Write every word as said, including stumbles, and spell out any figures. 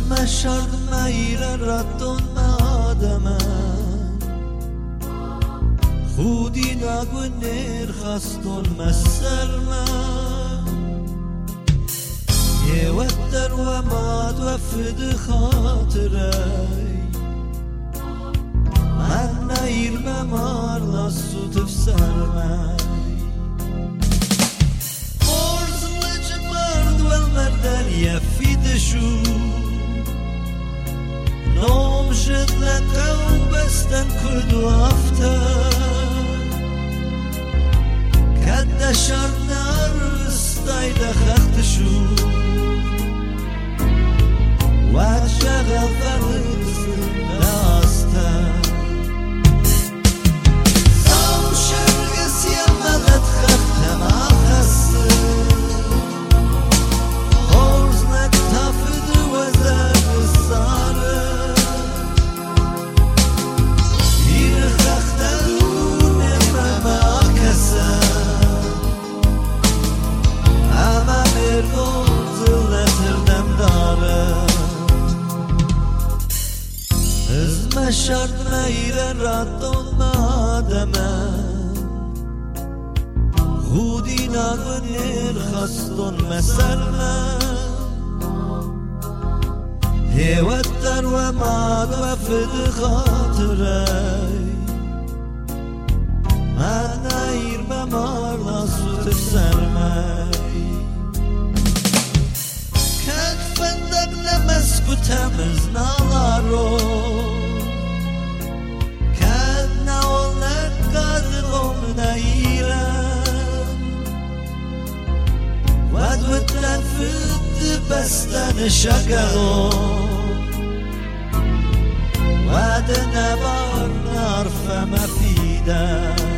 مشرد مير ردون مادما خودي ناقو نير خستون مسلما يودر وما توفد خاطري من نير بمار لسو تفسرمي مرز لجمرد والمردن يفيد شو نوم جد لقو بستن كردو افتر كد شرد نار استايد خخت شو وشغل فرز لاستر صام شرقس يمدت خخت ما خسر خورزنك تفد وزر الصارر مشرد مير ردون مادما خودي ناقو نير خستون مسلما هيودر وما توفد خاطري من نير بمار لاسو تفسرمي كك فندق لمسكو تمز نالارو ودودن فد بستن شقلو ود نبار نار فما فيدا